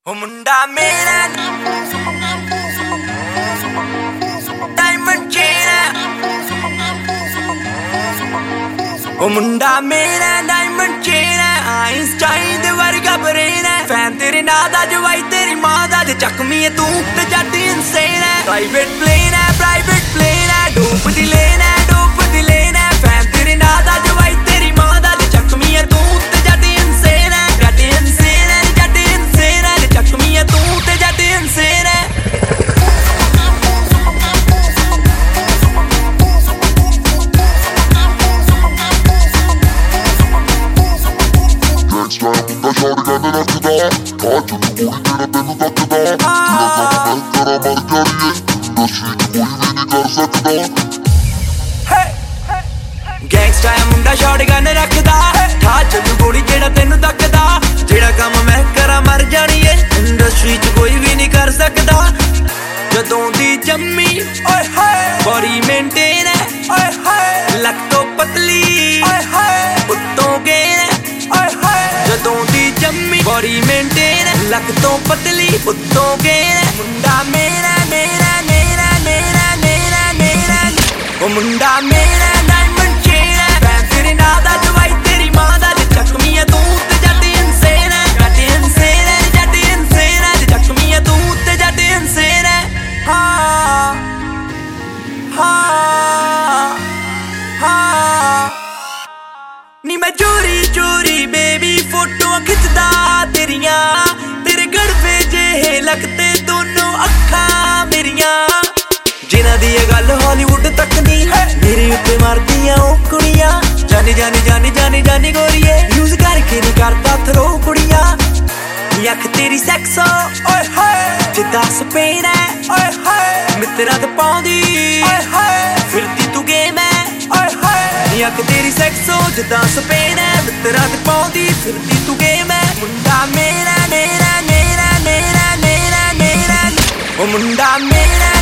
ਉਹ ਮੁੰਡਾ ਮੇਰਾ ਡਾਇਮੰਡ ਚੇਨ, ਉਹ ਮੁੰਡਾ ਮੇਰਾ ਡਾਇਮੰਡ ਚੇਨ, ਆਇਨਸਟਾਈਨ ਦੇ ਵਰਗਾ ਬਰੇਨ ਹੈ। ਫੈਨ ਤੇਰੇ ਨਾਂ ਦਾ ਜਵਾਈ ਤੇਰੀ ਮਾਂ ਦਾ, ਜੇ ਚੱਕਮੀ ਹੈ ਤੂੰ ਤੇ ਜੱਟ ਇਨਸੇਨ ਹੈ। ਪ੍ਰਾਈਵੇਟ ਪਲੇਨ ਹੈ, ਪ੍ਰਾਈਵੇਟ ਪਲੇਨ ਹੈ, ਡੋਪ ਦੀ ਲੇਨ ਹੈ, ਡੋਪ ਦੀ ਲੇਨ ਹੈ। ਫੈਨ ਤੇਰੇ ਨਾਂ ਦਾ ਜਵਾਈ ਤੇਰੀ ਮਾਂ ਦਾ, ਜੇ ਚੱਕਮੀ ਹੈ ਤੂੰ ਤੇ ਜੱਟ ਇਨਸੇਨ ਹੈ। ਜੱਟ ਇਨਸੇਨ ਹੈ, ਜੱਟ ਇਨਸੇਨ ਹੈ, ਜੇ ਚੱਕਮੀ ਹੈ ਤੂੰ ਤੇ ਜੱਟ ਇਨਸੇਨ ਹੈ। ਮੁੰਡਾ ਛੱਡ ਕਹਿੰਦੇ ਰੱਖਦਾ ਆ ਜਦ ਕੁੜੀ ਤੇਰਾ ਤੈਨੂੰ ਤੱਕਦਾ ਜਿਹੜਾ ਕੰਮ ਮੈਂ ਕਰਾਂ ਮਰ ਜਾਣੀਏ ਇੰਡਸਟਰੀ 'ਚ ਕੋਈ ਵੀ ਨਹੀਂ ਕਰ ਸਕਦਾ। ਗੈਂਗਸਟਰ ਆ ਮੁੰਡਾ ਸ਼ਾਟਗਨ ਰੱਖਦਾ, ਠਾ ਚੱਲੂ ਗੋਲੀ ਜਿਹੜਾ ਤੈਨੂੰ ਤੱਕਦਾ। ਜਿਹੜਾ ਕੰਮ ਮੈਂ ਕਰਾਂ ਮਰ ਜਾਣੀਏ ਇੰਡਸਟਰੀ 'ਚ ਕੋਈ ਵੀ ਨਹੀਂ ਕਰ ਸਕਦਾ। ਜਦੋਂ ਦੀ ਜੰਮੀ ਓਏ ਹਾਏ ਬੋਡੀ ਮੇਨਟੇਨ ਹੈ, ਓਏ ਹਾਏ ਲੱਕ ਤੋਂ ਪਤਲੀ ਓਏ ਹਾਏ ਉੱਤੋਂ ਗੇਨ ਹੈ, ਓਏ ਹਾਏ ਜਦੋਂ ਦੀ ਜੰਮੀ ਬੋਡੀ ਮੇਨਟੇਨ ਹੈ, ਲੱਕ ਤੋਂ ਪਤਲੀ ਉੱਤੋਂ ਗੇਨ ਹੈ। ਮੁੰਡਾ ਮੇਰਾ ਮੇਰਾ ਮੇਰਾ ਮੇਰਾ ਮੇਰਾ ਮੇਰਾ, ਉਹ ਮੁੰਡਾ ਮੇਰਾ ਡਾਇਮੰਡ ਚੇਨ ਹੈ। ਫੈਨ ਤੇਰੇ ਨਾਂ ਦਾ ਜਵਾਈ ਤੇਰੀ ਮਾਂ ਦਾ, ਜੇ ਚੱਕਮੀ ਹੈ ਤੂੰ ਤੇ ਜੱਟ ਇਨਸੇਨ ਹੈ। ਜੱਟ ਇਨਸੇਨ ਹੈ, ਜੱਟ ਇਨਸੇਨ ਹੈ, ਜੇ ਚੱਕਮੀ ਹੈ ਤੂੰ ਤੇ ਜੱਟ ਇਨਸੇਨ ਹੈ। ਹਾਂ ਹਾਂ ਹਾਂ ਨੀ ਮੈਂ ਚੋਰੀ ਚੋਰੀ ਬੇਬੀ ਫੋਟੋਆਂ ਖਿੱਚਦਾ ਤੇਰੀਆਂ, ਤੇਰੇ ਗੜਵੇ ਜਿਹੇ ਲੱਗਦੇ ਦੋਨੋਂ ਅੱਖਾਂ ਮੇਰੀਆਂ। ਜਿਨ੍ਹਾਂ ਦੀ ਇਹ ਗੱਲ ਹਾਲੀਵੁੱਡ ਤੱਕ ਨਹੀਂ ਮੇਰੇ ਉੱਤੇ ਮਾਰਦੀਆਂ ਉਹ ਕੁੜੀਆਂ। ਜਾਨੀ ਜਾਨੀ ਜਾਨੀ ਜਾਨੀ ਜਾਨੀ ਗੋਰੀਏ ਯੂਜ਼ ਕਰਕੇ ਨਹੀਂ ਕਰਦਾ ਥਰੋ ਕੁੜੀਆਂ। ਨੀ ਅੱਖ ਤੇਰੀ ਸੈਕਸੋ ਓਏ ਹਾਏ ਜਿੱਦਾਂ ਸਪੇਨ ਹੈ, ਓਏ ਹਾਏ ਮਿੱਤਰਾਂ ਤੇ ਪਾਉਂਦੀ ਓਏ ਹਾਏ ਫਿਰਦੀ ਤੂੰ ਗੇਮ ਹੈ, ਓਏ ਹਾਏ ਨੀ ਅੱਖ ਤੇਰੀ ਸੈਕਸੋ ਜਿੱਦਾਂ ਸਪੇਨ ਹੈ, ਮਿੱਤਰਾਂ ਤੇ ਪਾਉਂਦੀ ਫਿਰਦੀ ਤੂੰ ਗੇਮ ਹੈ। ਮੁੰਡਾ ਮੇਰਾ ਮੇਰਾ ਮੇਰਾ ਮੇਰਾ ਮੇਰਾ ਮੇਰਾ, ਉਹ ਮੁੰਡਾ ਮੇਰਾ